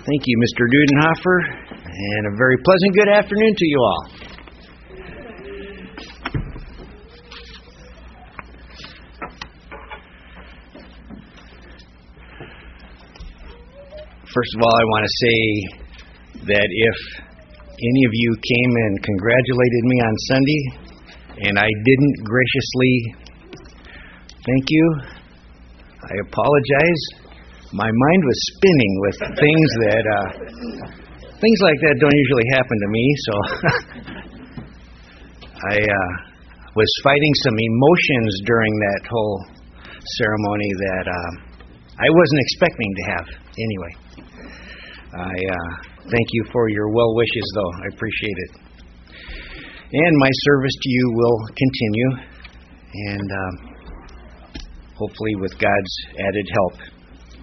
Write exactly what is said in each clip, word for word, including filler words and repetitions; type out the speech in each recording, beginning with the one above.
Thank you, Mister Dudenhofer, and a very pleasant good afternoon to you all. First of all, I want to say that if any of you came and congratulated me on Sunday and I didn't graciously thank you, I apologize. My mind was spinning with things that, uh, things like that don't usually happen to me, so I uh, was fighting some emotions during that whole ceremony that uh, I wasn't expecting to have. Anyway, I uh, thank you for your well wishes, though. I appreciate it. And my service to you will continue, and uh, hopefully with God's added help.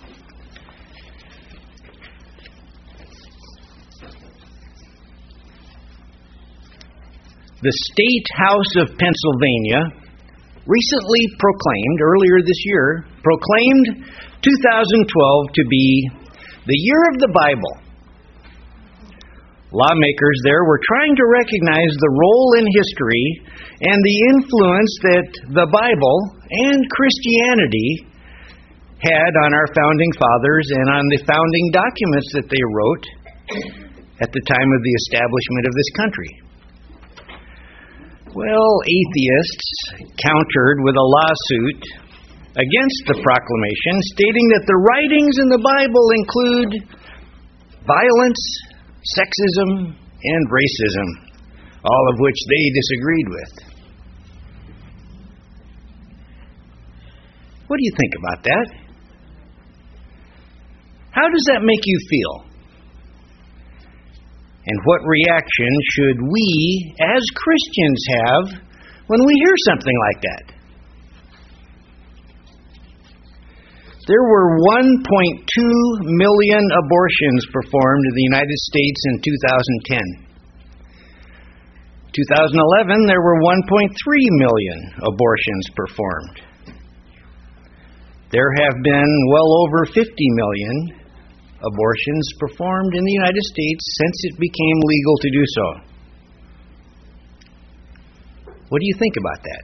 The State House of Pennsylvania recently proclaimed, earlier this year, proclaimed two thousand twelve to be the year of the Bible. Lawmakers there were trying to recognize the role in history and the influence that the Bible and Christianity had on our founding fathers and on the founding documents that they wrote at the time of the establishment of this country. Well, atheists countered with a lawsuit against the proclamation, stating that the writings in the Bible include violence, sexism, and racism, all of which they disagreed with. What do you think about that? How does that make you feel? And what reaction should we, as Christians, have when we hear something like that? There were one point two million abortions performed in the United States in two thousand ten. twenty eleven, there were one point three million abortions performed. There have been well over fifty million abortions performed in the United States since it became legal to do so. What do you think about that?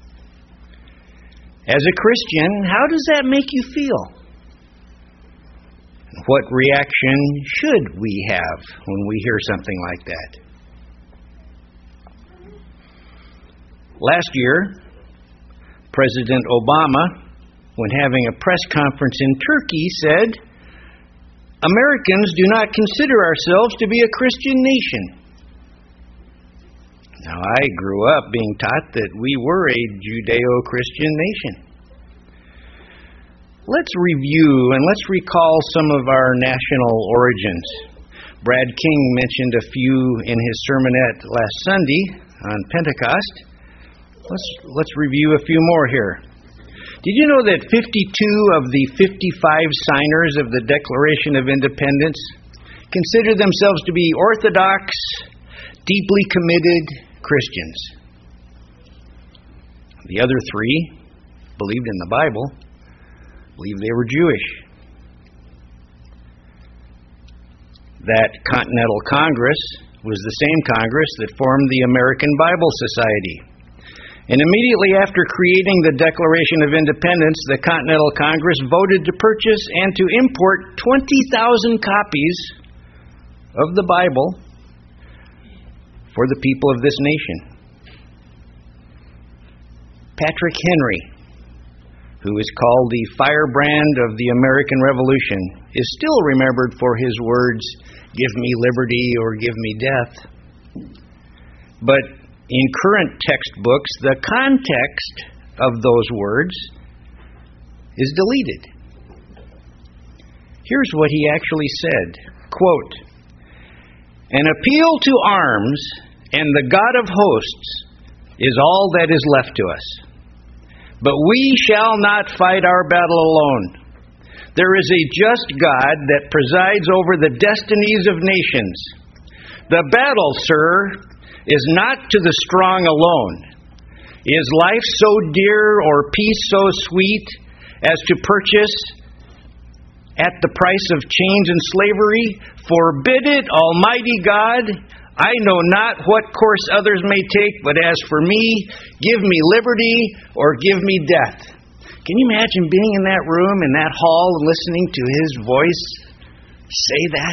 As a Christian, how does that make you feel? What reaction should we have when we hear something like that? Last year, President Obama, when having a press conference in Turkey, said, "Americans do not consider ourselves to be a Christian nation." Now, I grew up being taught that we were a Judeo-Christian nation. Let's review and let's recall some of our national origins. Brad King mentioned a few in his sermonette last Sunday on Pentecost. Let's, let's review a few more here. Did you know that fifty-two of the fifty-five signers of the Declaration of Independence consider themselves to be Orthodox, deeply committed Christians? The other three believed in the Bible, believed they were Jewish. That Continental Congress was the same Congress that formed the American Bible Society. And immediately after creating the Declaration of Independence, the Continental Congress voted to purchase and to import twenty thousand copies of the Bible for the people of this nation. Patrick Henry, who is called the firebrand of the American Revolution, is still remembered for his words, "Give me liberty or give me death." But in current textbooks, the context of those words is deleted. Here's what he actually said, quote, "An appeal to arms and the God of hosts is all that is left to us. But we shall not fight our battle alone. There is a just God that presides over the destinies of nations. The battle, sir, is not to the strong alone. Is life so dear or peace so sweet as to purchase at the price of chains and slavery? Forbid it, Almighty God. I know not what course others may take, but as for me, give me liberty or give me death. Can you imagine being in that room, in that hall, and listening to his voice say that?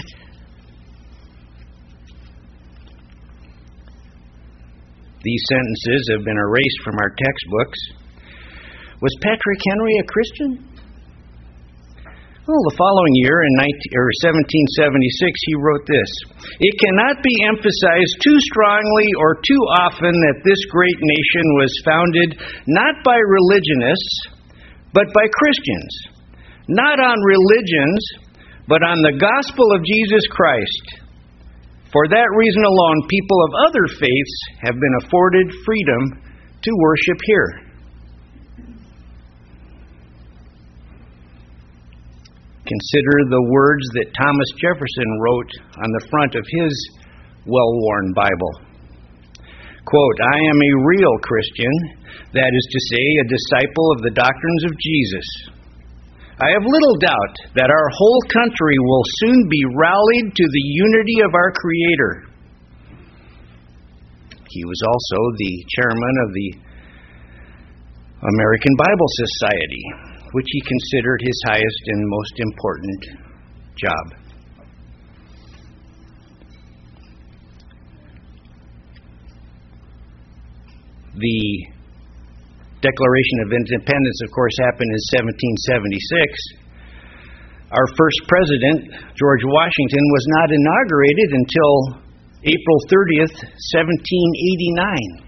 These sentences have been erased from our textbooks. Was Patrick Henry a Christian? Well, the following year, in seventeen seventy-six, he wrote this: "It cannot be emphasized too strongly or too often that this great nation was founded not by religionists, but by Christians, not on religions, but on the gospel of Jesus Christ. For that reason alone, people of other faiths have been afforded freedom to worship here." Consider the words that Thomas Jefferson wrote on the front of his well-worn Bible. Quote, "I am a real Christian, that is to say, a disciple of the doctrines of Jesus. I have little doubt that our whole country will soon be rallied to the unity of our Creator." He was also the chairman of the American Bible Society, which he considered his highest and most important job. The Declaration of Independence, of course, happened in seventeen seventy-six. Our first president, George Washington, was not inaugurated until April thirtieth, seventeen eighty-nine.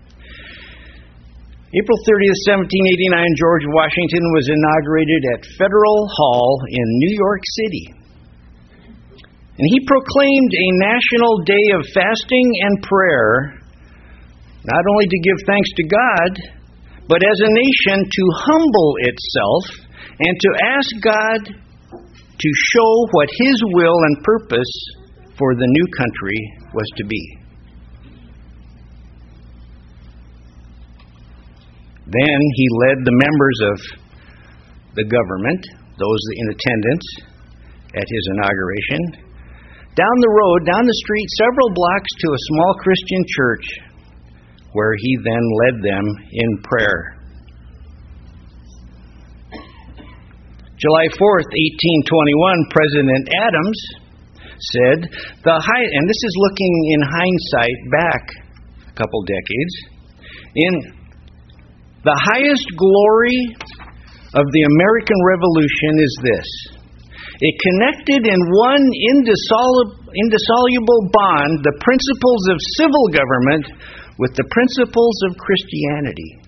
April thirtieth, seventeen eighty-nine, George Washington was inaugurated at Federal Hall in New York City. And he proclaimed a national day of fasting and prayer, not only to give thanks to God, but as a nation to humble itself and to ask God to show what His will and purpose for the new country was to be. Then he led the members of the government, those in attendance at his inauguration, down the road, down the street, several blocks to a small Christian church, where he then led them in prayer. July fourth, eighteen twenty-one, President Adams said, "The high," and this is looking in hindsight back a couple decades, "in the highest glory of the American Revolution is this: it connected in one indissoluble, indissoluble bond the principles of civil government with the principles of Christianity."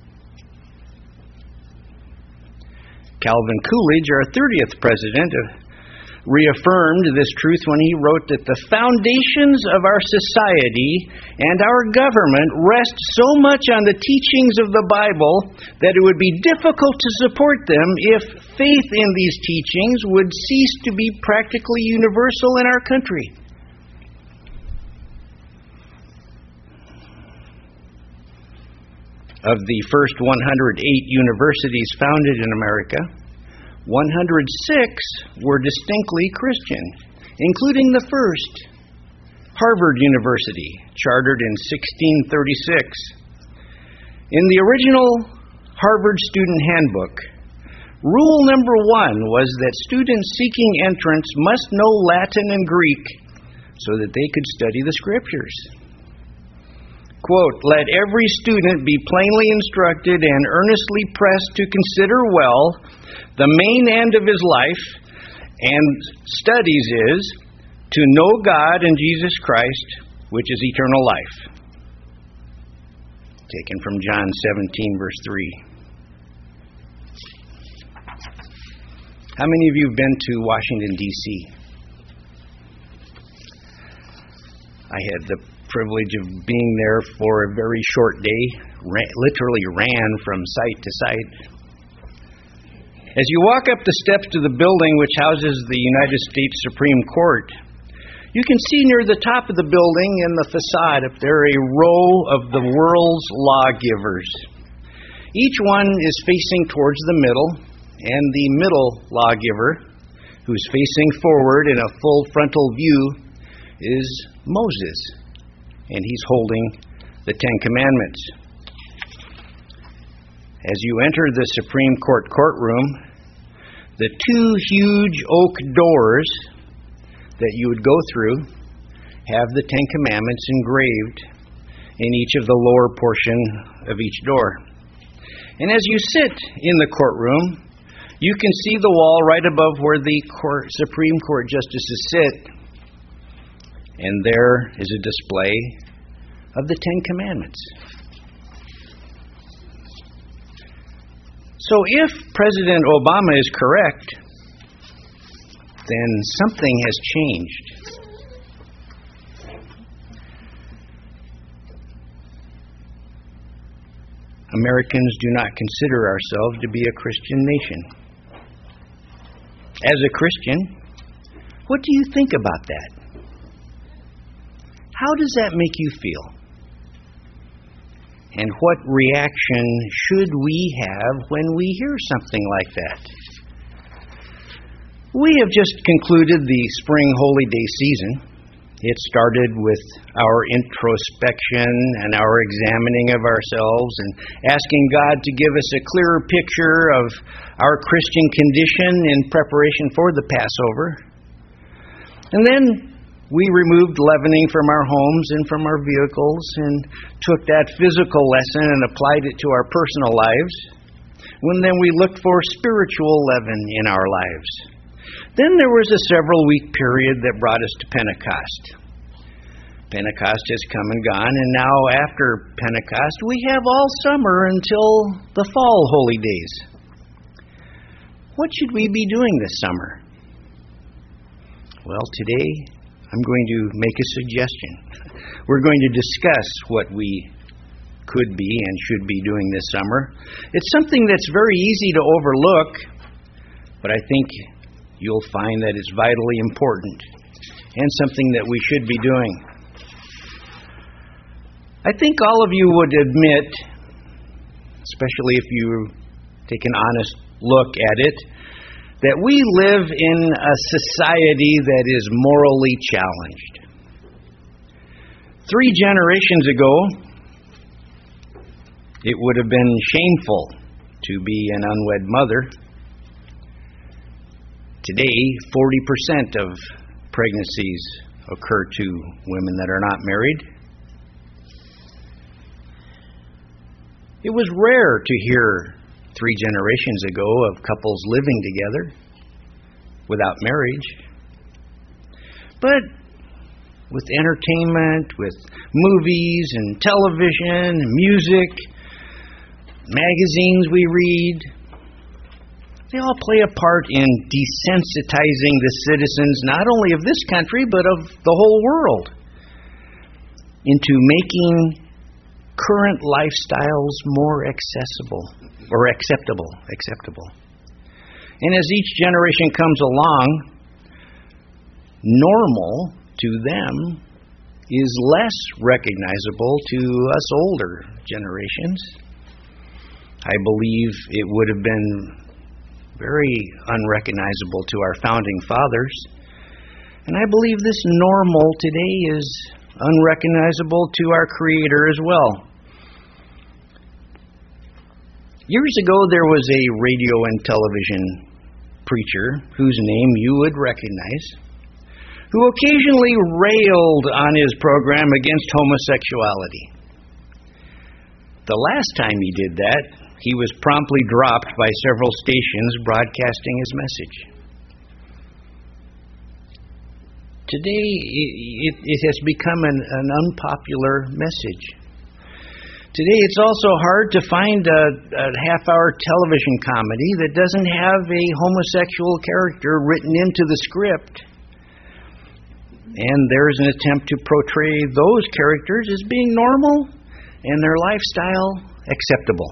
Calvin Coolidge, our thirtieth president, reaffirmed this truth when he wrote that the foundations of our society and our government rest so much on the teachings of the Bible that it would be difficult to support them if faith in these teachings would cease to be practically universal in our country. Of the first one hundred eight universities founded in America, one hundred six were distinctly Christian, including the first, Harvard University, chartered in sixteen thirty-six. In the original Harvard Student Handbook, rule number one was that students seeking entrance must know Latin and Greek so that they could study the Scriptures. Quote, "Let every student be plainly instructed and earnestly pressed to consider well the main end of his life and studies is to know God and Jesus Christ, which is eternal life." Taken from John seventeen, verse three. How many of you have been to Washington, D C? I had the privilege of being there for a very short day, ran, literally ran from site to site. As you walk up the steps to the building which houses the United States Supreme Court, you can see near the top of the building in the facade up there a row of the world's lawgivers. Each one is facing towards the middle, and the middle lawgiver who's facing forward in a full frontal view, is Moses, and he's holding the Ten Commandments. As you enter the Supreme Court courtroom, the two huge oak doors that you would go through have the Ten Commandments engraved in each of the lower portion of each door. And as you sit in the courtroom, you can see the wall right above where the court, Supreme Court justices sit. And there is a display of the Ten Commandments. So if President Obama is correct, then something has changed. Americans do not consider ourselves to be a Christian nation. As a Christian, what do you think about that? How does that make you feel? And what reaction should we have when we hear something like that? We have just concluded the spring holy day season. It started with our introspection and our examining of ourselves and asking God to give us a clearer picture of our Christian condition in preparation for the Passover. And then we removed leavening from our homes and from our vehicles and took that physical lesson and applied it to our personal lives. When then we looked for spiritual leaven in our lives. Then there was a several-week period that brought us to Pentecost. Pentecost has come and gone, and now after Pentecost, we have all summer until the fall holy days. What should we be doing this summer? Well, today I'm going to make a suggestion. We're going to discuss what we could be and should be doing this summer. It's something that's very easy to overlook, but I think you'll find that it's vitally important and something that we should be doing. I think all of you would admit, especially if you take an honest look at it, that we live in a society that is morally challenged. Three generations ago, it would have been shameful to be an unwed mother. Today, forty percent of pregnancies occur to women that are not married. It was rare to hear three generations ago of couples living together without marriage. But with entertainment, with movies and television and music, magazines we read, they all play a part in desensitizing the citizens not only of this country but of the whole world into making current lifestyles more accessible or acceptable, acceptable. And as each generation comes along, normal to them is less recognizable to us older generations. I believe it would have been very unrecognizable to our founding fathers. And I believe this normal today is unrecognizable to our Creator as well. Years ago, there was a radio and television preacher whose name you would recognize, who occasionally railed on his program against homosexuality. The last time he did that, he was promptly dropped by several stations broadcasting his message. Today, it, it has become an, an unpopular message. Today, it's also hard to find a, a half-hour television comedy that doesn't have a homosexual character written into the script. And there's an attempt to portray those characters as being normal and their lifestyle acceptable.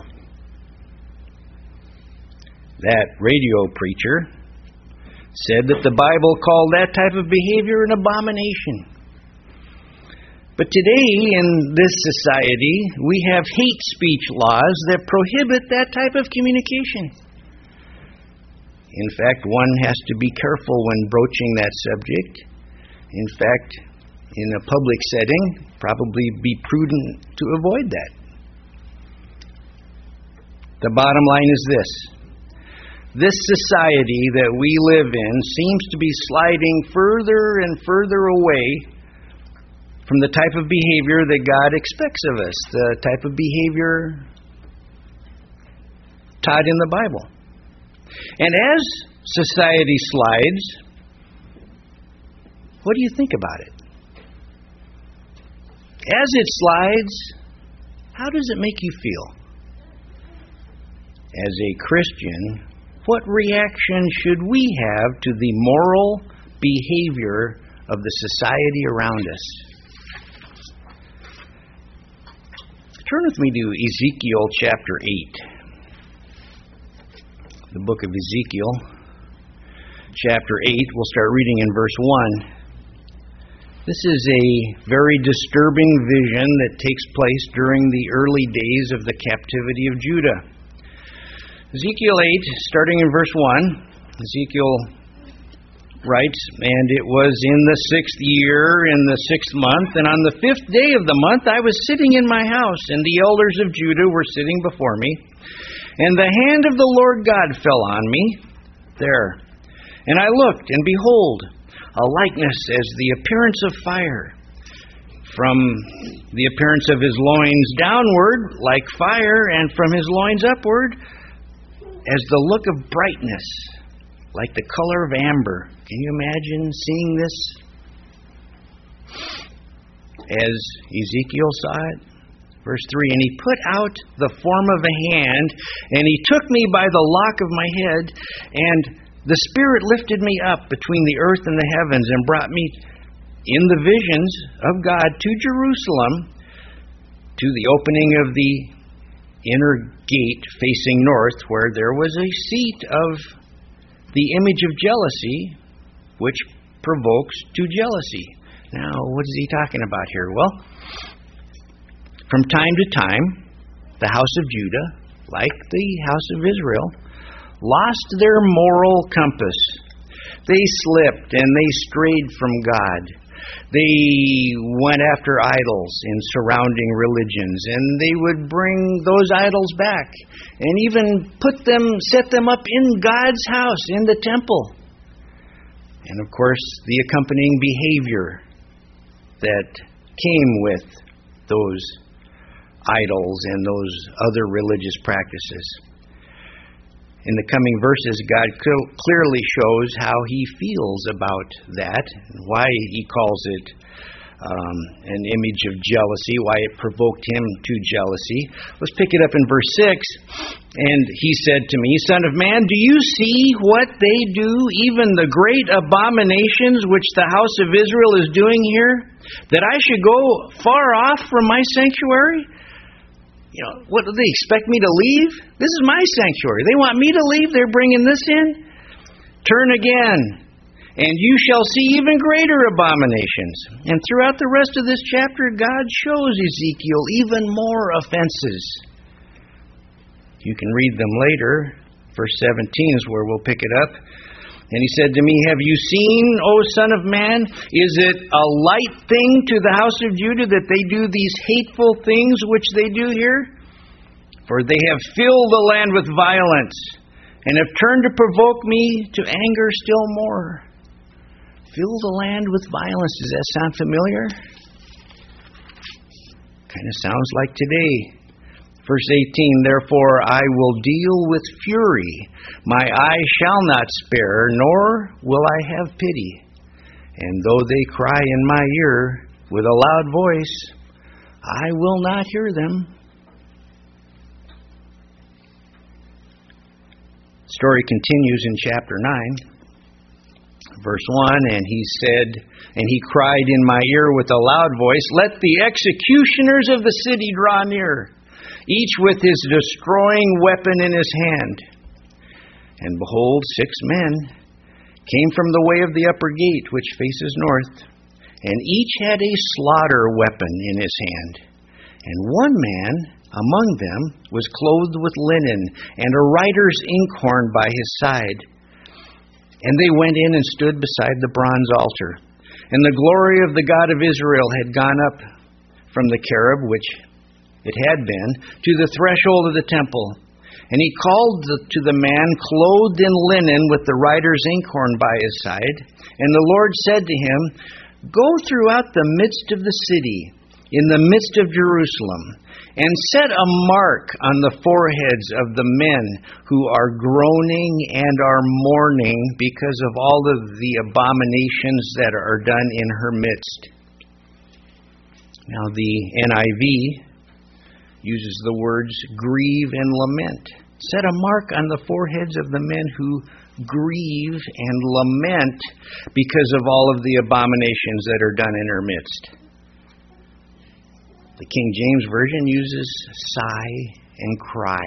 That radio preacher said that the Bible called that type of behavior an abomination. But today, in this society, we have hate speech laws that prohibit that type of communication. In fact, one has to be careful when broaching that subject. In fact, in a public setting, probably be prudent to avoid that. The bottom line is this. This society that we live in seems to be sliding further and further away from the type of behavior that God expects of us, the type of behavior taught in the Bible. And as society slides, what do you think about it? As it slides, how does it make you feel? As a Christian, what reaction should we have to the moral behavior of the society around us? Turn with me to Ezekiel chapter eight. The book of Ezekiel, chapter eight. We'll start reading in verse one. This is a very disturbing vision that takes place during the early days of the captivity of Judah. Ezekiel eight, starting in verse one, Ezekiel writes, "And it was in the sixth year, in the sixth month, and on the fifth day of the month I was sitting in my house, and the elders of Judah were sitting before me. And the hand of the Lord God fell on me there. And I looked, and behold, a likeness as the appearance of fire. From the appearance of his loins downward, like fire, and from his loins upward, as the look of brightness, like the color of amber." Can you imagine seeing this? As Ezekiel saw it. Verse three, "And he put out the form of a hand, and he took me by the lock of my head, and the Spirit lifted me up between the earth and the heavens, and brought me in the visions of God to Jerusalem, to the opening of the inner gate facing north, where there was a seat of the image of jealousy, which provokes to jealousy." Now, what is he talking about here? Well, from time to time, the house of Judah, like the house of Israel, lost their moral compass. They slipped and they strayed from God. They went after idols in surrounding religions, and they would bring those idols back and even put them, set them up in God's house, in the temple. And of course, the accompanying behavior that came with those idols and those other religious practices. In the coming verses, God clearly shows how He feels about that, and why He calls it um, an image of jealousy, why it provoked Him to jealousy. Let's pick it up in verse six. "And He said to me, Son of man, do you see what they do, even the great abominations which the house of Israel is doing here, that I should go far off from my sanctuary? You know, what do they expect me to leave? This is my sanctuary. They want me to leave. They're bringing this in. Turn again, and you shall see even greater abominations." And throughout the rest of this chapter, God shows Ezekiel even more offenses. You can read them later. Verse seventeen is where we'll pick it up. "And he said to me, Have you seen, O son of man? Is it a light thing to the house of Judah that they do these hateful things which they do here? For they have filled the land with violence, and have turned to provoke me to anger still more." Fill the land with violence. Does that sound familiar? Kind of sounds like today. Verse eighteen, "Therefore I will deal with fury. My eye shall not spare, nor will I have pity. And though they cry in my ear with a loud voice, I will not hear them." The story continues in chapter nine. Verse one, "And he said, and he cried in my ear with a loud voice, Let the executioners of the city draw near, each with his destroying weapon in his hand. And behold, six men came from the way of the upper gate, which faces north, and each had a slaughter weapon in his hand. And one man among them was clothed with linen, and a writer's inkhorn by his side. And they went in and stood beside the bronze altar. And the glory of the God of Israel had gone up from the cherub, which it had been, to the threshold of the temple. And he called the, to the man clothed in linen with the writer's inkhorn by his side. And the Lord said to him, Go throughout the midst of the city, in the midst of Jerusalem, and set a mark on the foreheads of the men who are groaning and are mourning because of all of the abominations that are done in her midst. Now the N I V uses the words grieve and lament. Set a mark on the foreheads of the men who grieve and lament because of all of the abominations that are done in her midst. The King James Version uses sigh and cry.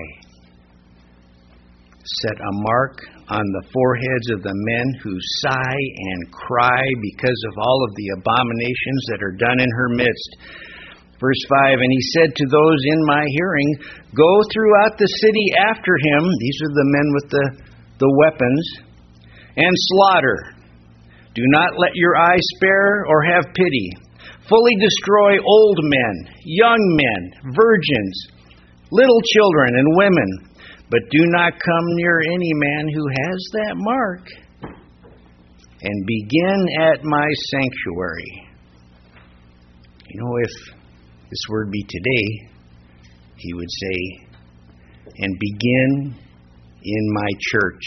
Set a mark on the foreheads of the men who sigh and cry because of all of the abominations that are done in her midst. Verse five, And he said to those in my hearing, Go throughout the city after him, these are the men with the, the weapons, and slaughter. Do not let your eye spare or have pity. Fully destroy old men, young men, virgins, little children, and women, but do not come near any man who has that mark. And begin at my sanctuary. You know, if this word be today, he would say, and begin in my church.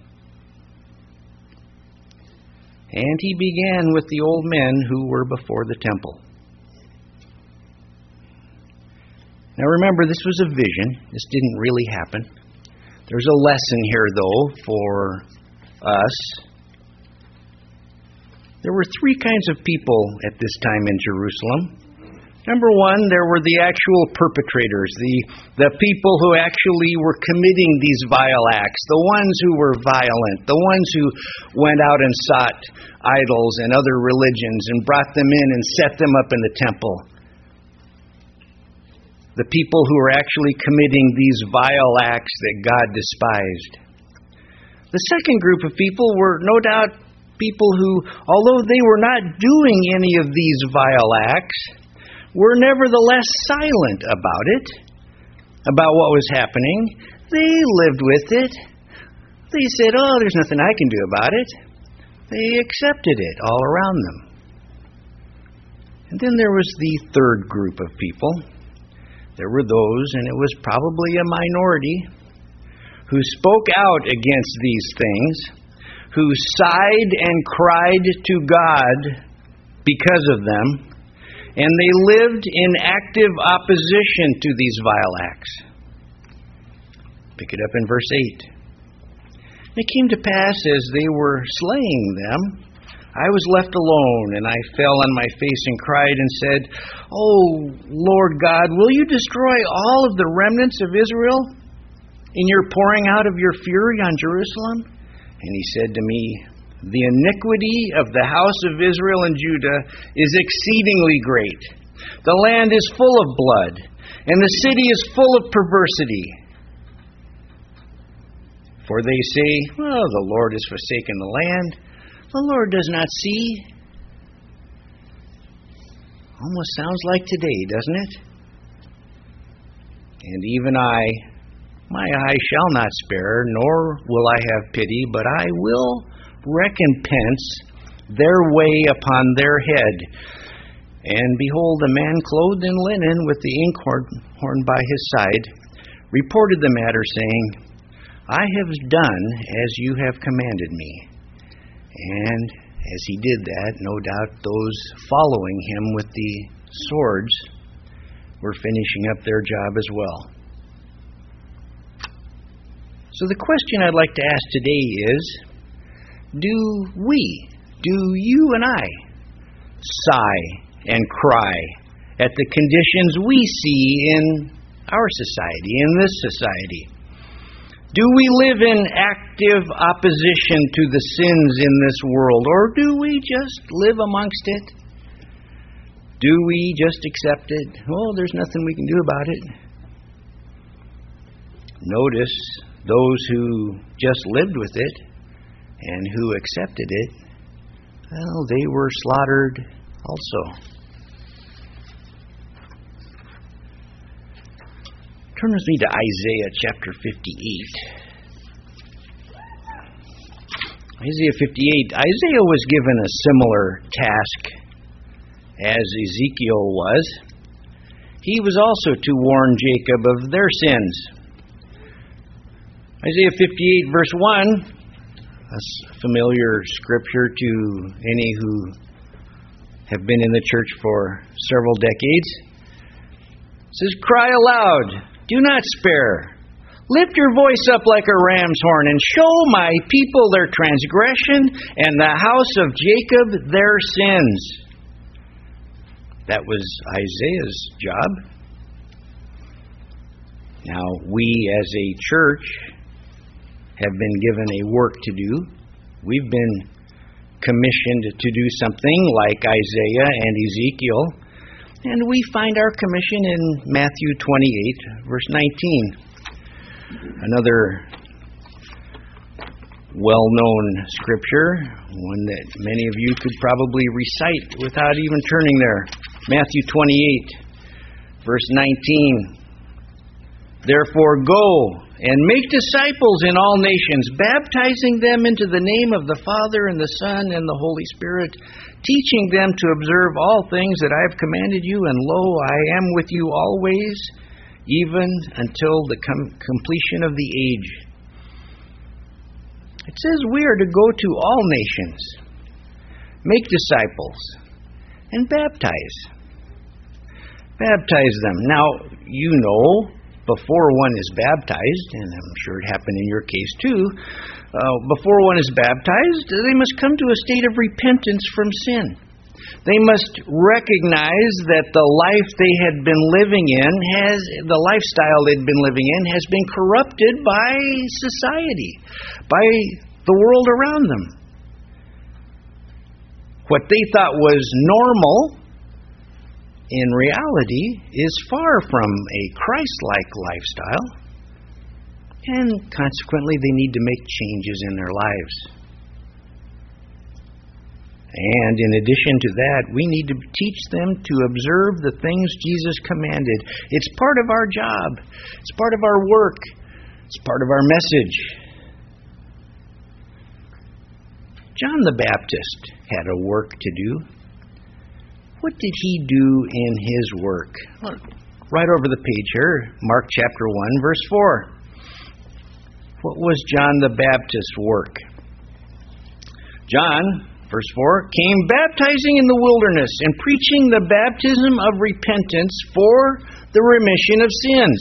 And he began with the old men who were before the temple. Now remember, this was a vision. This didn't really happen. There's a lesson here, though, for us. There were three kinds of people at this time in Jerusalem. Number one, there were the actual perpetrators, the, the people who actually were committing these vile acts, the ones who were violent, the ones who went out and sought idols and other religions and brought them in and set them up in the temple. The people who were actually committing these vile acts that God despised. The second group of people were no doubt people who, although they were not doing any of these vile acts, were nevertheless silent about it, about what was happening. They lived with it. They said, oh, there's nothing I can do about it. They accepted it all around them. And then there was the third group of people. There were those, and it was probably a minority, who spoke out against these things, who sighed and cried to God because of them, and they lived in active opposition to these vile acts. Pick it up in verse eight. It came to pass as they were slaying them, I was left alone, and I fell on my face and cried and said, Oh, Lord God, will you destroy all of the remnants of Israel in your pouring out of your fury on Jerusalem? And he said to me, The iniquity of the house of Israel and Judah is exceedingly great. The land is full of blood, and the city is full of perversity. For they say, Well, the Lord has forsaken the land. The Lord does not see. Almost sounds like today, doesn't it? And even I, my eye shall not spare, nor will I have pity, but I will recompense their way upon their head. And behold, a man clothed in linen with the inkhorn by his side reported the matter, saying, I have done as you have commanded me. And as he did that, no doubt those following him with the swords were finishing up their job as well. So the question I'd like to ask today is, do we, do you and I, sigh and cry at the conditions we see in our society, in this society? Do we live in active opposition to the sins in this world, or do we just live amongst it? Do we just accept it? Oh, there's nothing we can do about it. Notice those who just lived with it And who accepted it? Well, they were slaughtered also. Turn with me to Isaiah chapter fifty-eight. Isaiah fifty-eight. Isaiah was given a similar task as Ezekiel was. He was also to warn Jacob of their sins. Isaiah fifty-eight verse one, a familiar scripture to any who have been in the church for several decades, says, "Cry aloud, do not spare. Lift your voice up like a ram's horn, and show my people their transgression, and the house of Jacob their sins." That was Isaiah's job. Now, we as a church have been given a work to do. We've been commissioned to do something like Isaiah and Ezekiel, and we find our commission in Matthew twenty-eight, verse nineteen. Another well-known scripture, one that many of you could probably recite without even turning there. Matthew twenty-eight, verse nineteen. "Therefore go and make disciples in all nations, baptizing them into the name of the Father and the Son and the Holy Spirit, teaching them to observe all things that I have commanded you, and lo, I am with you always, even until the com- completion of the age." It says we are to go to all nations, make disciples, and baptize. Baptize them. Now, you know, before one is baptized, and I'm sure it happened in your case too, uh, before one is baptized, they must come to a state of repentance from sin. They must recognize that the life they had been living in has, the lifestyle they'd been living in has been corrupted by society, by the world around them. What they thought was normal, in reality, is far from a Christ-like lifestyle, and consequently they need to make changes in their lives. And in addition to that, we need to teach them to observe the things Jesus commanded. It's part of our job. It's part of our work. It's part of our message. John the Baptist had a work to do. What did he do in his work? Well, right over the page here, Mark chapter one, verse four. What was John the Baptist's work? John, verse four, came baptizing in the wilderness and preaching the baptism of repentance for the remission of sins.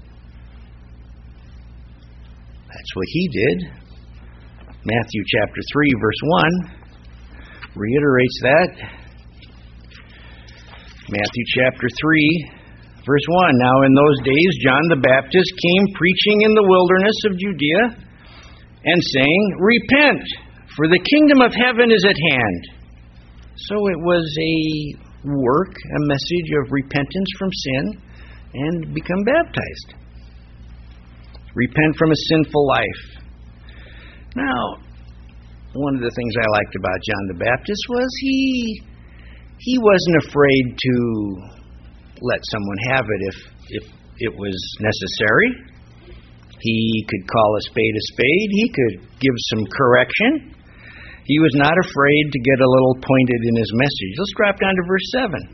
That's what he did. Matthew chapter three, verse one reiterates that. Matthew chapter three, verse one. "Now in those days John the Baptist came preaching in the wilderness of Judea and saying, 'Repent, for the kingdom of heaven is at hand.'" So it was a work, a message of repentance from sin and become baptized. Repent from a sinful life. Now, one of the things I liked about John the Baptist was he he wasn't afraid to let someone have it if if it was necessary. He could call a spade a spade. He could give some correction. He was not afraid to get a little pointed in his message. Let's drop down to verse seven.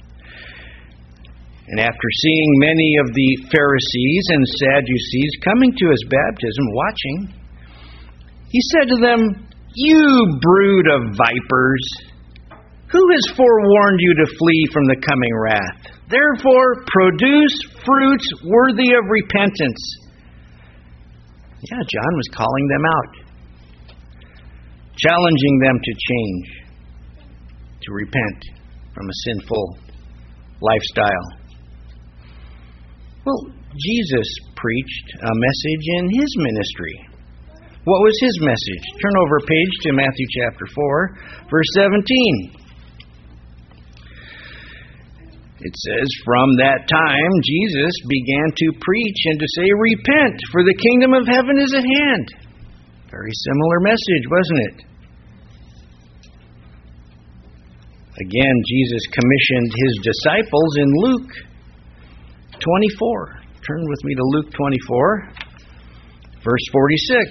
"And after seeing many of the Pharisees and Sadducees coming to his baptism, watching, he said to them, 'You brood of vipers, who has forewarned you to flee from the coming wrath? Therefore produce fruits worthy of repentance.'" Yeah, John was calling them out, challenging them to change, to repent from a sinful lifestyle. Well, Jesus preached a message in his ministry. What was his message? Turn over a page to Matthew chapter four, verse seventeen. It says, "From that time Jesus began to preach and to say, 'Repent, for the kingdom of heaven is at hand.'" Very similar message, wasn't it? Again, Jesus commissioned his disciples in Luke twenty-four. Turn with me to Luke twenty-four, verse forty-six.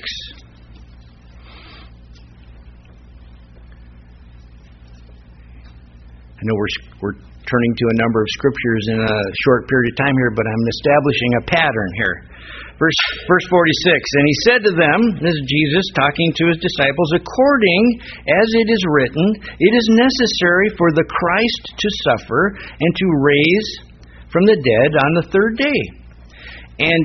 I know we're we're turning to a number of scriptures in a short period of time here, but I'm establishing a pattern here. Verse, verse forty-six, and he said to them, this is Jesus talking to his disciples, according as it is written, it is necessary for the Christ to suffer and to raise from the dead on the third day. And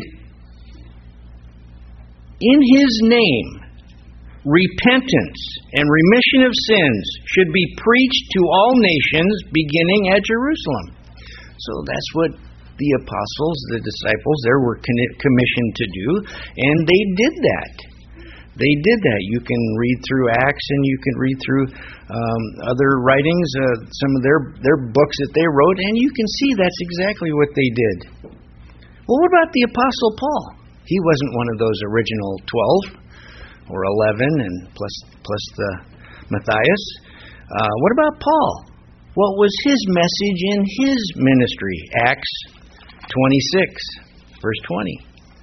in his name, repentance and remission of sins should be preached to all nations, beginning at Jerusalem. So that's what the apostles, the disciples there were commissioned to do, and they did that. They did that. You can read through Acts, and you can read through um, other writings, uh, some of their, their books that they wrote, and you can see that's exactly what they did. Well, what about the Apostle Paul? He wasn't one of those original twelve or eleven, and plus plus the Matthias. Uh, what about Paul? What was his message in his ministry? Acts twenty-six, verse twenty.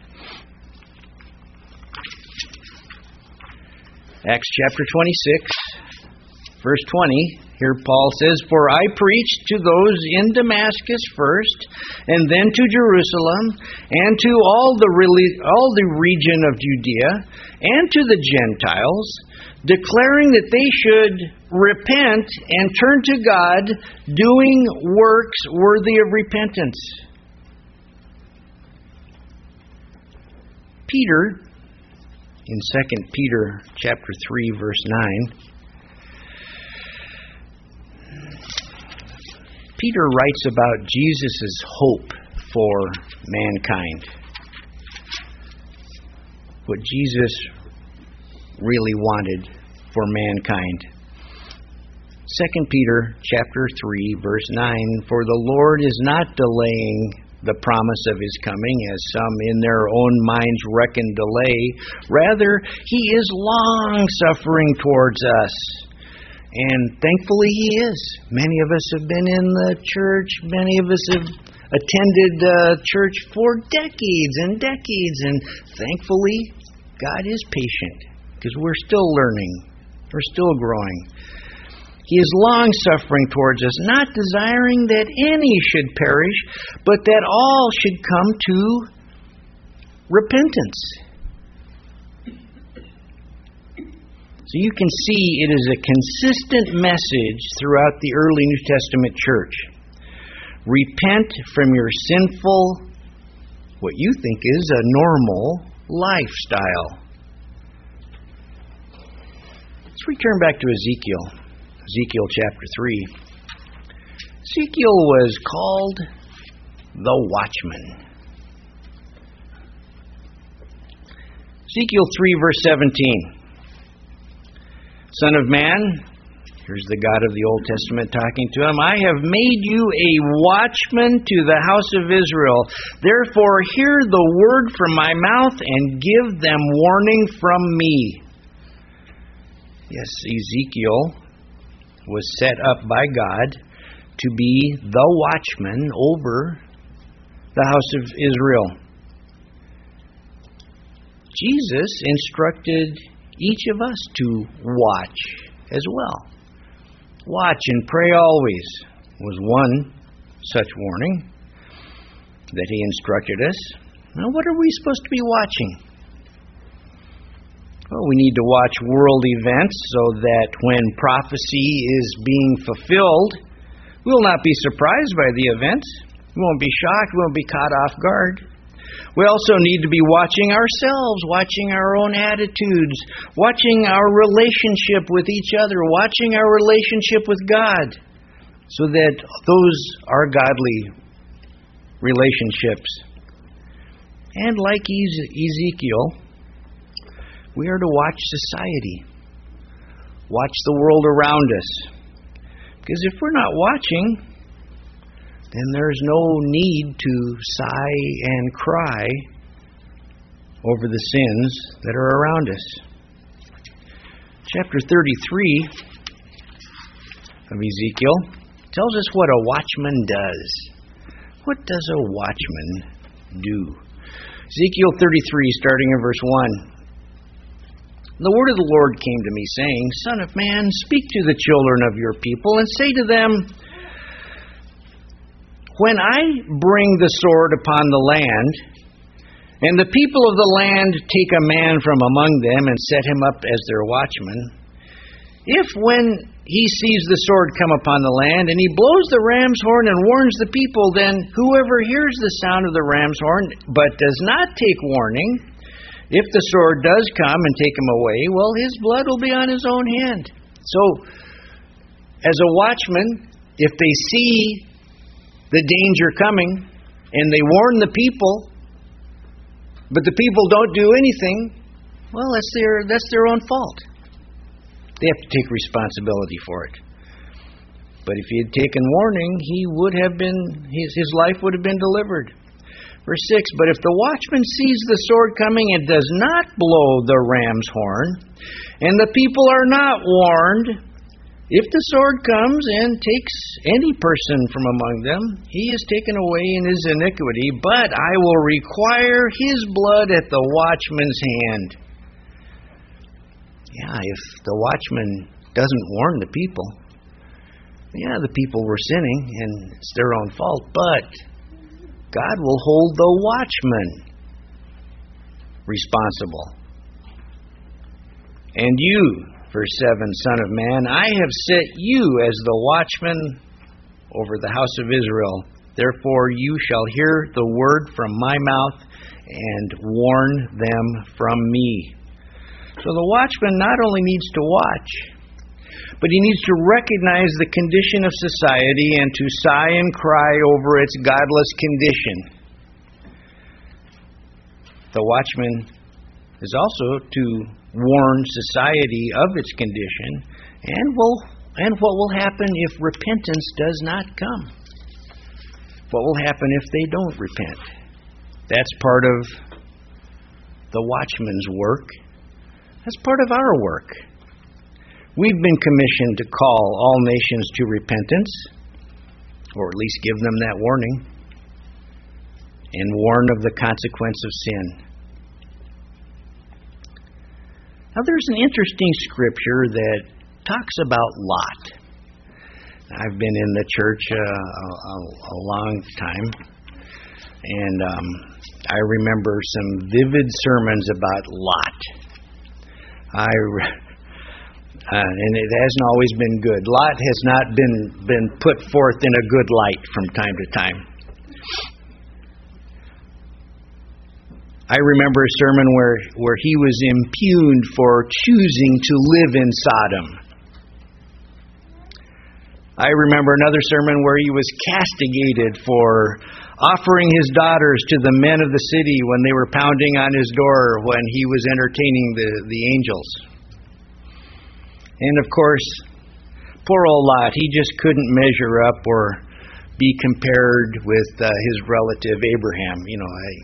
Acts chapter twenty-six, verse twenty. Here Paul says, for I preached to those in Damascus first, and then to Jerusalem, and to all the all the region of Judea, and to the Gentiles, declaring that they should repent and turn to God, doing works worthy of repentance. Peter, in Second Peter chapter three, verse nine, Peter writes about Jesus' hope for mankind. What Jesus really wanted for mankind. Second Peter chapter three, verse nine, for the Lord is not delaying the promise of his coming, as some in their own minds reckon delay. Rather, he is long-suffering towards us. And thankfully he is. Many of us have been in the church. Many of us have attended uh, church for decades and decades. And thankfully, God is patient because we're still learning. We're still growing. He is long-suffering towards us, not desiring that any should perish, but that all should come to repentance. So you can see it is a consistent message throughout the early New Testament church. Repent from your sinful, what you think is a normal lifestyle. Let's return back to Ezekiel. Ezekiel chapter three. Ezekiel was called the watchman. Ezekiel three, verse seventeen. Son of man, here's the God of the Old Testament talking to him, I have made you a watchman to the house of Israel. Therefore, hear the word from my mouth and give them warning from me. Yes, Ezekiel was set up by God to be the watchman over the house of Israel. Jesus instructed each of us to watch as well. Watch and pray always was one such warning that he instructed us. Now, what are we supposed to be watching? Well, we need to watch world events so that when prophecy is being fulfilled, we will not be surprised by the events. We won't be shocked. We won't be caught off guard. We also need to be watching ourselves, watching our own attitudes, watching our relationship with each other, watching our relationship with God, so that those are godly relationships. And like Ezekiel, we are to watch society, watch the world around us. Because if we're not watching, then there's no need to sigh and cry over the sins that are around us. Chapter thirty-three of Ezekiel tells us what a watchman does. What does a watchman do? Ezekiel thirty-three, starting in verse one. The word of the Lord came to me, saying, Son of man, speak to the children of your people, and say to them, When I bring the sword upon the land, and the people of the land take a man from among them and set him up as their watchman, if when he sees the sword come upon the land, and he blows the ram's horn and warns the people, then whoever hears the sound of the ram's horn, but does not take warning, if the sword does come and take him away, well, his blood will be on his own hand. So, as a watchman, if they see the danger coming, and they warn the people, but the people don't do anything, well, that's their, that's their own fault. They have to take responsibility for it. But if he had taken warning, he would have been, his, his life would have been delivered. Verse six, But if the watchman sees the sword coming and does not blow the ram's horn, and the people are not warned, if the sword comes and takes any person from among them, he is taken away in his iniquity, but I will require his blood at the watchman's hand. Yeah, if the watchman doesn't warn the people, yeah, the people were sinning, and it's their own fault, but God will hold the watchman responsible. And you, verse seven, Son of man, I have set you as the watchman over the house of Israel. Therefore you shall hear the word from my mouth and warn them from me. So the watchman not only needs to watch, but he needs to recognize the condition of society and to sigh and cry over its godless condition. The watchman is also to warn society of its condition and will and what will happen if repentance does not come. What will happen if they don't repent? That's part of the watchman's work. That's part of our work. We've been commissioned to call all nations to repentance, or at least give them that warning, and warn of the consequence of sin. Now there's an interesting scripture that talks about Lot. I've been in the church uh, a, a long time, and um, I remember some vivid sermons about Lot. I... Uh, and it hasn't always been good. Lot has not been, been put forth in a good light from time to time. I remember a sermon where, where he was impugned for choosing to live in Sodom. I remember another sermon where he was castigated for offering his daughters to the men of the city when they were pounding on his door when he was entertaining the, the angels. And of course, poor old Lot, he just couldn't measure up or be compared with uh, his relative Abraham. You know, I,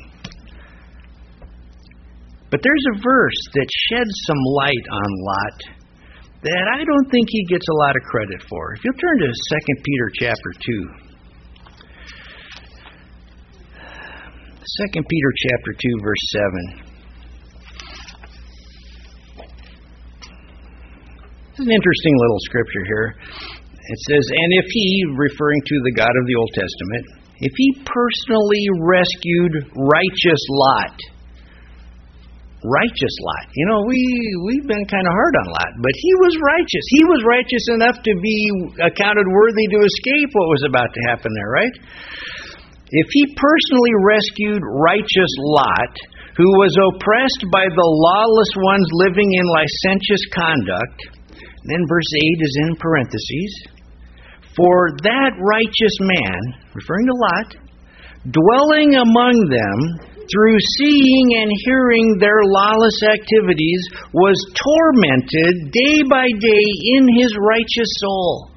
but there's a verse that sheds some light on Lot that I don't think he gets a lot of credit for. If you'll turn to Second Peter chapter two. Second Peter chapter two, verse seven. It's an interesting little scripture here. It says, And if he, referring to the God of the Old Testament, if he personally rescued righteous Lot, righteous Lot, you know, we, we've been kind of hard on Lot, but he was righteous. He was righteous enough to be accounted worthy to escape what was about to happen there, right? If he personally rescued righteous Lot, who was oppressed by the lawless ones living in licentious conduct, then verse eight is in parentheses. For that righteous man, referring to Lot, dwelling among them, through seeing and hearing their lawless activities, was tormented day by day in his righteous soul.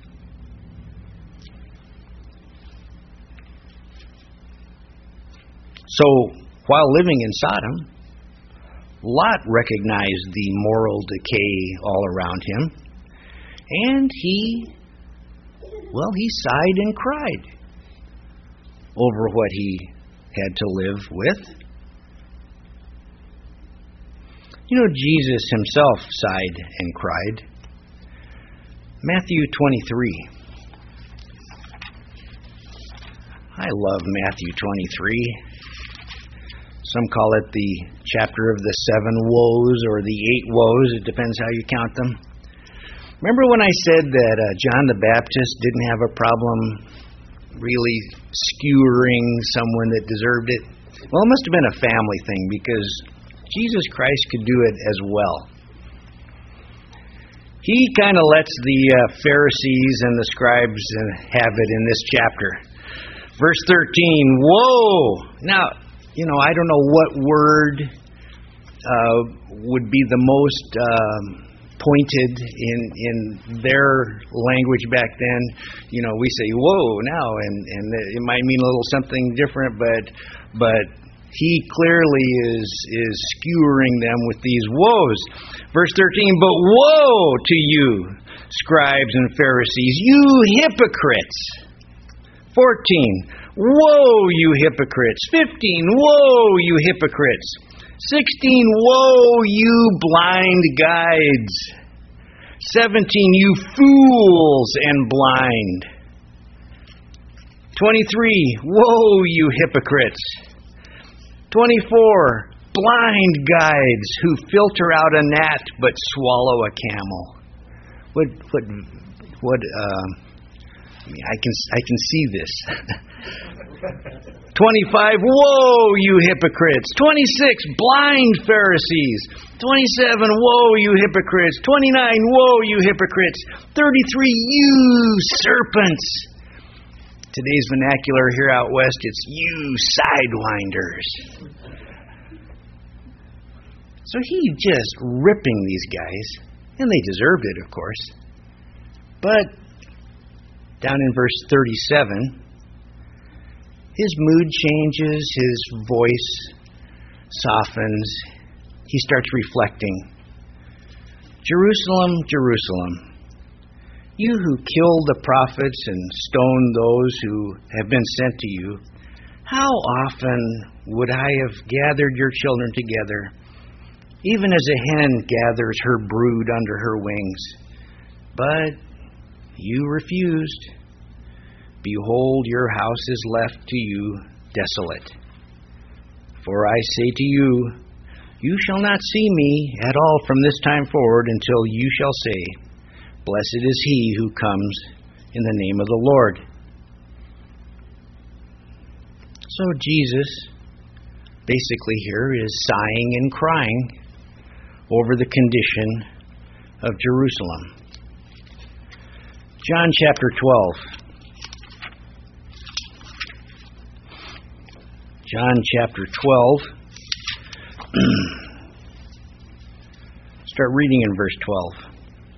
So, while living in Sodom, Lot recognized the moral decay all around him, and he, well, he sighed and cried over what he had to live with. You know, Jesus himself sighed and cried. Matthew twenty-three. I love Matthew twenty-three. Some call it the chapter of the seven woes or the eight woes. It depends how you count them. Remember when I said that uh, John the Baptist didn't have a problem really skewering someone that deserved it? Well, it must have been a family thing, because Jesus Christ could do it as well. He kind of lets the uh, Pharisees and the scribes uh, have it in this chapter. Verse thirteen, woe! Now, you know, I don't know what word uh, would be the most um, pointed in in their language back then. You know, we say whoa now, and, and it might mean a little something different, but but he clearly is is skewering them with these woes. Verse thirteen, but woe to you, scribes and Pharisees, you hypocrites. fourteen, woe, you hypocrites. fifteen, woe, you hypocrites. sixteen, woe, you blind guides. seventeen, you fools and blind. twenty-three, woe, you hypocrites. twenty-four, blind guides who filter out a gnat but swallow a camel. What, what, what, uh, I can I can see this. twenty-five, woe, you hypocrites. twenty-six, blind Pharisees. twenty-seven, woe, you hypocrites. twenty-nine, woe, you hypocrites. thirty-three, you serpents. Today's vernacular here out west, it's you sidewinders. So he just ripping these guys, and they deserved it, of course. But down in verse thirty-seven, his mood changes, his voice softens. He starts reflecting. Jerusalem, Jerusalem, you who kill the prophets and stone those who have been sent to you, how often would I have gathered your children together, even as a hen gathers her brood under her wings? But you refused. Behold, your house is left to you desolate. For I say to you, you shall not see me at all from this time forward until you shall say, blessed is he who comes in the name of the Lord. So Jesus, basically here, is sighing and crying over the condition of Jerusalem. John chapter twelve. John chapter twelve. Start reading in verse twelve.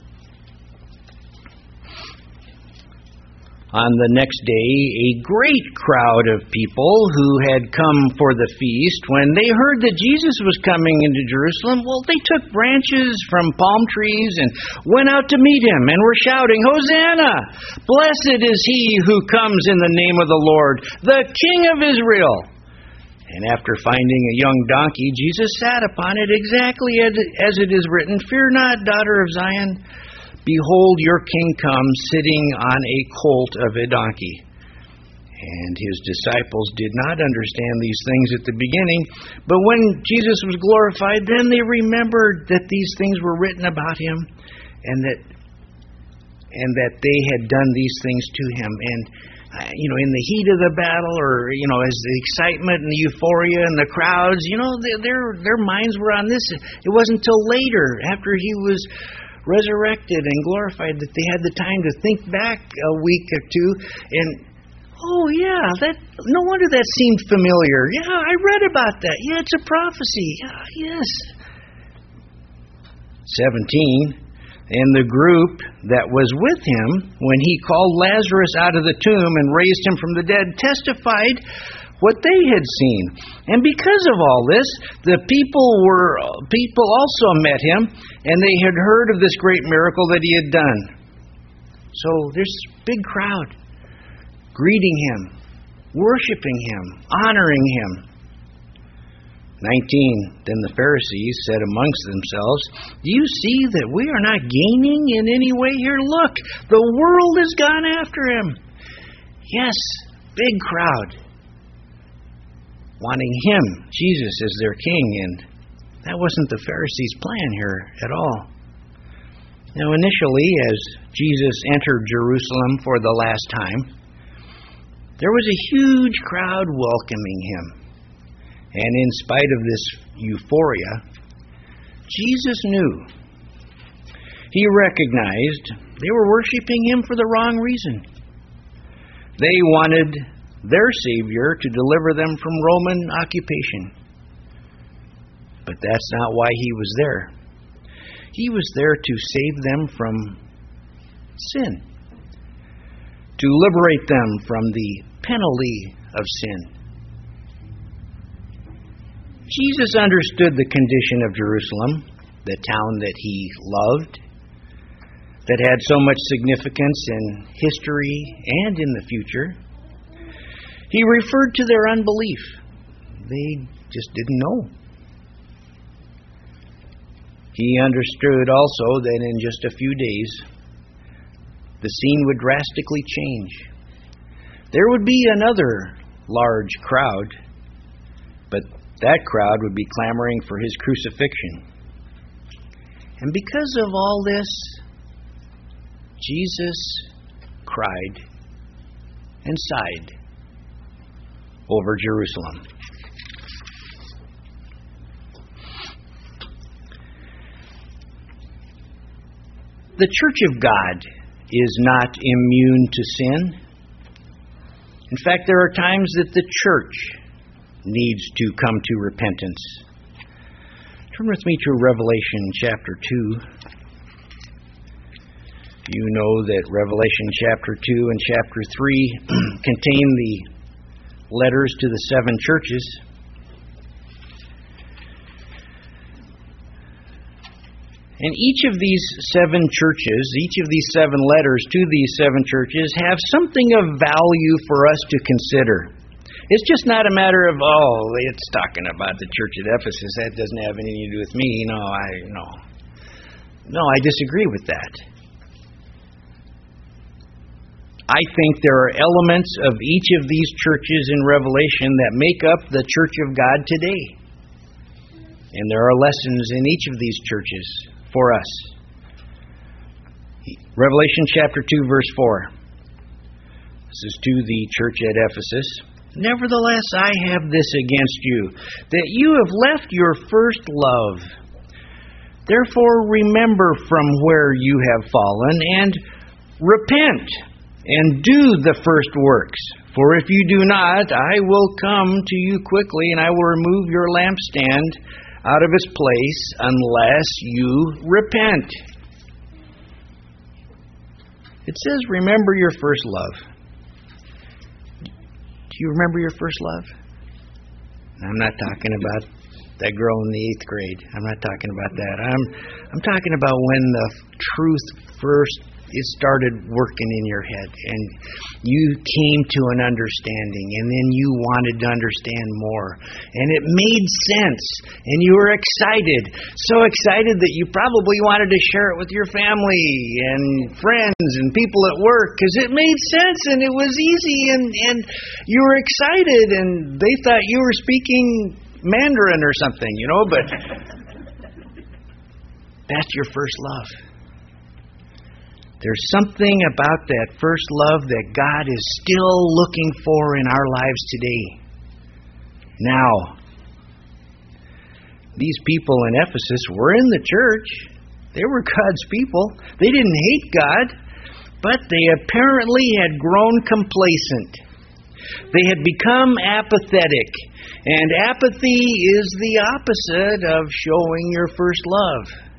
On the next day, a great crowd of people who had come for the feast, when they heard that Jesus was coming into Jerusalem, well, they took branches from palm trees and went out to meet him and were shouting, Hosanna! Blessed is he who comes in the name of the Lord, the King of Israel. And after finding a young donkey, Jesus sat upon it exactly as it is written, Fear not, daughter of Zion. Behold, your king comes sitting on a colt of a donkey. And his disciples did not understand these things at the beginning. But when Jesus was glorified, then they remembered that these things were written about him, and that and that they had done these things to him. And uh, you know, in the heat of the battle, or you know, as the excitement and the euphoria and the crowds, you know, they, their their minds were on this. It wasn't until later, after he was resurrected and glorified, that they had the time to think back a week or two and, oh yeah, that no wonder that seemed familiar. Yeah, I read about that. Yeah, it's a prophecy. Yeah, yes. seventeen, and the group that was with him when he called Lazarus out of the tomb and raised him from the dead testified what they had seen. And because of all this, the people were people also met him, and they had heard of this great miracle that he had done. So there's this big crowd greeting him, worshiping him, honoring him. nineteen. Then the Pharisees said amongst themselves, "Do you see that we are not gaining in any way here? Look, the world has gone after him." Yes, big crowd wanting him, Jesus, as their king, and that wasn't the Pharisees' plan here at all. Now, initially, as Jesus entered Jerusalem for the last time, there was a huge crowd welcoming him. And in spite of this euphoria, Jesus knew. He recognized they were worshiping him for the wrong reason. They wanted their Savior to deliver them from Roman occupation. But that's not why he was there. He was there to save them from sin, to liberate them from the penalty of sin. Jesus understood the condition of Jerusalem, the town that he loved, that had so much significance in history and in the future. He referred to their unbelief. They just didn't know. He understood also that in just a few days, the scene would drastically change. There would be another large crowd, but that crowd would be clamoring for his crucifixion. And because of all this, Jesus cried and sighed over Jerusalem. The Church of God is not immune to sin. In fact, there are times that the church needs to come to repentance. Turn with me to Revelation chapter two. You know that Revelation chapter two and chapter three contain the letters to the seven churches. And each of these seven churches, each of these seven letters to these seven churches have something of value for us to consider. It's just not a matter of, oh, it's talking about the church at Ephesus. That doesn't have anything to do with me. No, I no. No, I disagree with that. I think there are elements of each of these churches in Revelation that make up the Church of God today. And there are lessons in each of these churches for us. Revelation chapter two, verse four. This is to the church at Ephesus. Nevertheless, I have this against you, that you have left your first love. Therefore, remember from where you have fallen, and repent, and do the first works. For if you do not, I will come to you quickly, and I will remove your lampstand out of its place, unless you repent. It says, remember your first love. Do you remember your first love? I'm not talking about that girl in the eighth grade. I'm not talking about that. I'm I'm talking about when the truth first it started working in your head and you came to an understanding, and then you wanted to understand more, and it made sense, and you were excited, so excited that you probably wanted to share it with your family and friends and people at work because it made sense and it was easy, and, and you were excited and they thought you were speaking Mandarin or something, you know, but that's your first love. There's something about that first love that God is still looking for in our lives today. Now, these people in Ephesus were in the church. They were God's people. They didn't hate God, but they apparently had grown complacent. They had become apathetic. And apathy is the opposite of showing your first love.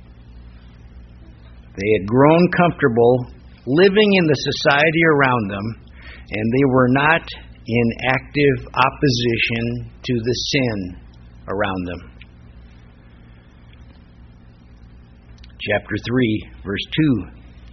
They had grown comfortable living in the society around them, and they were not in active opposition to the sin around them. Chapter three, verse two,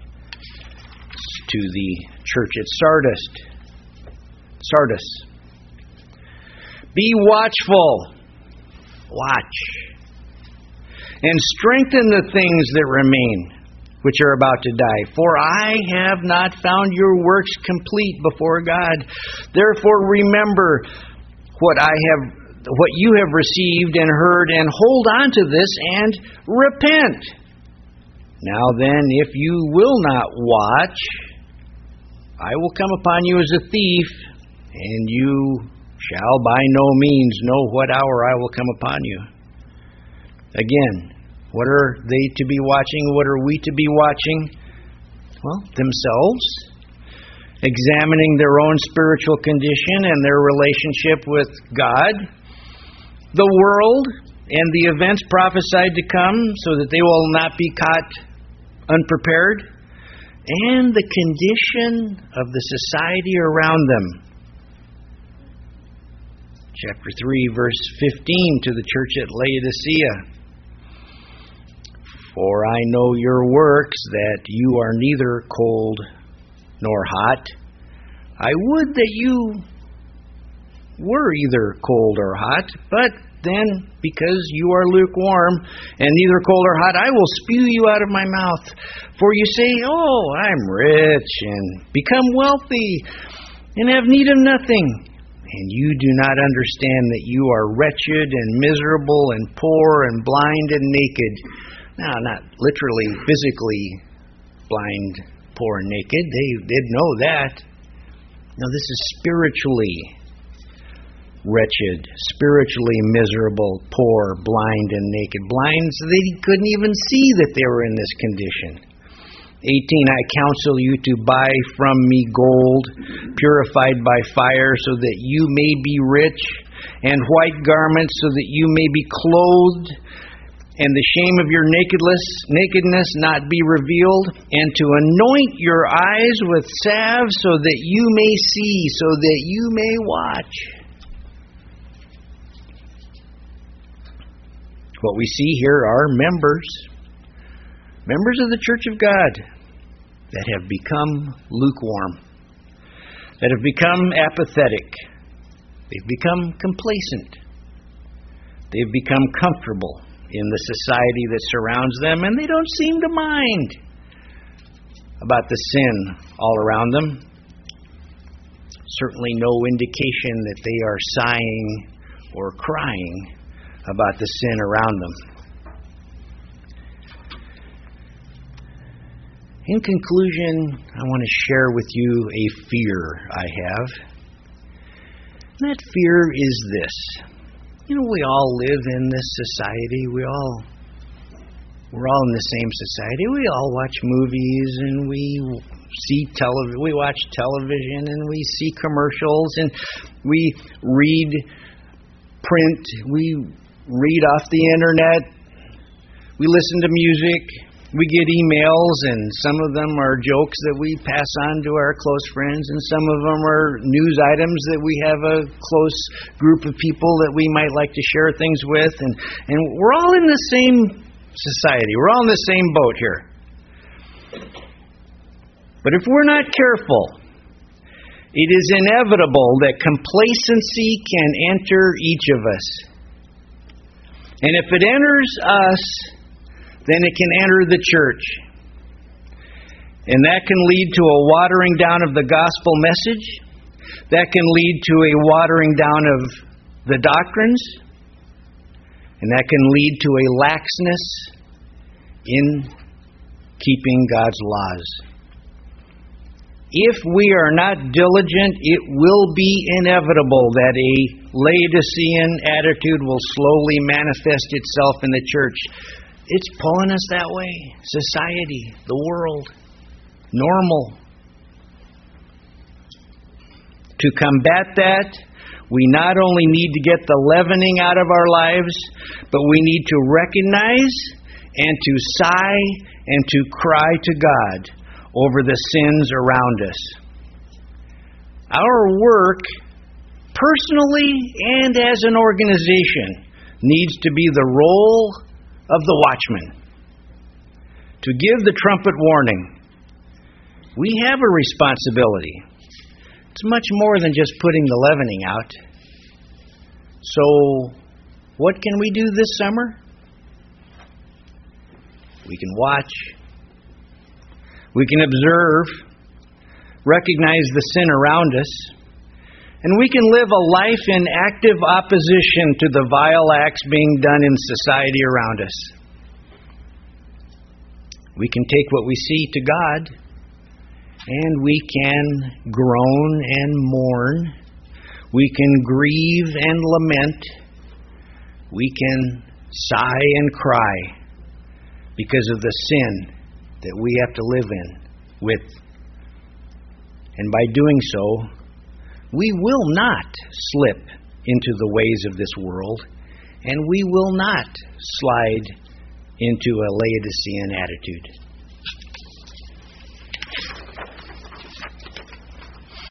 to the church at Sardis. Sardis. Be watchful. Watch. And strengthen the things that remain, which are about to die. For I have not found your works complete before God. Therefore remember what I have, what you have received and heard, and hold on to this and repent. Now then, if you will not watch, I will come upon you as a thief, and you shall by no means know what hour I will come upon you. Again, what are they to be watching? What are we to be watching? Well, themselves, examining their own spiritual condition and their relationship with God, the world, and the events prophesied to come so that they will not be caught unprepared, and the condition of the society around them. Chapter three, verse fifteen, to the church at Laodicea. For I know your works, that you are neither cold nor hot. I would that you were either cold or hot, but then, because you are lukewarm and neither cold or hot, I will spew you out of my mouth. For you say, oh, I'm rich and become wealthy and have need of nothing. And you do not understand that you are wretched and miserable and poor and blind and naked. Now, not literally, physically blind, poor, and naked. They did know that. No, this is spiritually wretched, spiritually miserable, poor, blind, and naked. Blind so they couldn't even see that they were in this condition. eighteen, I counsel you to buy from me gold, purified by fire, so that you may be rich, and white garments, so that you may be clothed, and the shame of your nakedness, nakedness not be revealed, and to anoint your eyes with salve, so that you may see, so that you may watch. What we see here are members, members of the Church of God that have become lukewarm, that have become apathetic, they've become complacent, they've become comfortable in the society that surrounds them, and they don't seem to mind about the sin all around them. Certainly no indication that they are sighing or crying about the sin around them. In conclusion, I want to share with you a fear I have. And that fear is this. You know, we all live in this society. We all, we're all in the same society. We all watch movies and we see television. We watch television and we see commercials and we read print. We read off the internet. We listen to music. We get emails, and some of them are jokes that we pass on to our close friends, and some of them are news items that we have a close group of people that we might like to share things with. And, and we're all in the same society. We're all in the same boat here. But if we're not careful, it is inevitable that complacency can enter each of us. And if it enters us, then it can enter the church. And that can lead to a watering down of the gospel message. That can lead to a watering down of the doctrines. And that can lead to a laxness in keeping God's laws. If we are not diligent, it will be inevitable that a Laodicean attitude will slowly manifest itself in the church. It's pulling us that way. Society, the world, normal. To combat that, we not only need to get the leavening out of our lives, but we need to recognize and to sigh and to cry to God over the sins around us. Our work personally and as an organization, needs to be the role of the watchman. To give the trumpet warning. We have a responsibility. It's much more than just putting the leavening out. So, what can we do this summer? We can watch. We can observe, recognize the sin around us, and we can live a life in active opposition to the vile acts being done in society around us. We can take what we see to God, and we can groan and mourn. We can grieve and lament. We can sigh and cry because of the sin that we have to live in with. And by doing so, we will not slip into the ways of this world, and we will not slide into a Laodicean attitude.